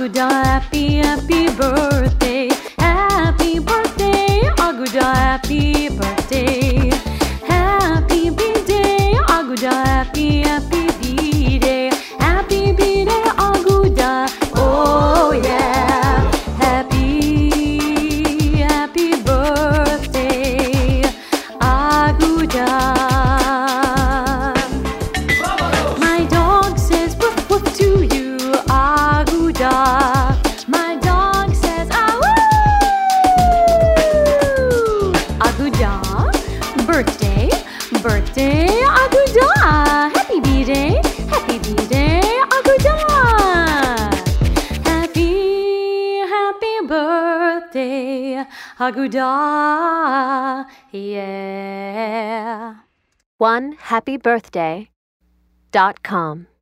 Aguda, happy birthday. Happy birthday, Aguda, happy birthday. Happy birthday, Aguda, happy birthday. Happy birthday, Aguda. Oh yeah. Happy birthday, Aguda. My dog says woof woof to you, Aguda. My dog says ah woo. Aguda, birthday, Aguda. Happy birthday, Aguda. Happy birthday, Aguda. Yeah. OneHappyBirthday.com